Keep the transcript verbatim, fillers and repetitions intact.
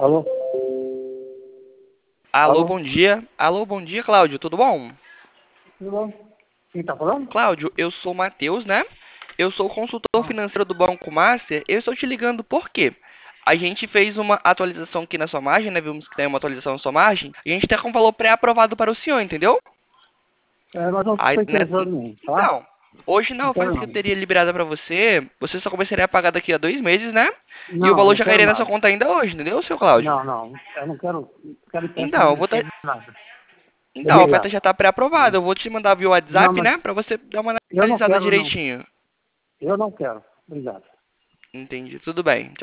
Alô? Alô, Alô? bom dia. Alô, bom dia, Cláudio. Tudo bom? Tudo bom? Quem tá falando? Cláudio, eu sou o Matheus, né? Eu sou consultor Ah, financeiro do Banco Master. Eu estou te ligando por quê? A gente fez uma atualização aqui na sua margem, né? Vimos que tem uma atualização na sua margem. A gente está com o valor pré-aprovado para o senhor, entendeu? é, mas não Aí, estou né? interessado em, tá? Então, hoje na Não quero oferta que eu não. teria liberada para você, você só começaria a pagar daqui a dois meses, né? E o Não, valor não já quero cairia na sua nada. conta ainda hoje, entendeu, seu Cláudio? Não, não. Eu não quero, não quero empréstimo Então, eu de vou você, ter... nada. Então, a oferta Obrigado. já está pré-aprovada. Eu vou te mandar via Não, WhatsApp, mas né? Para você dar uma eu não analisada quero não. direitinho. Eu não quero. Obrigado. Entendi. Tudo bem.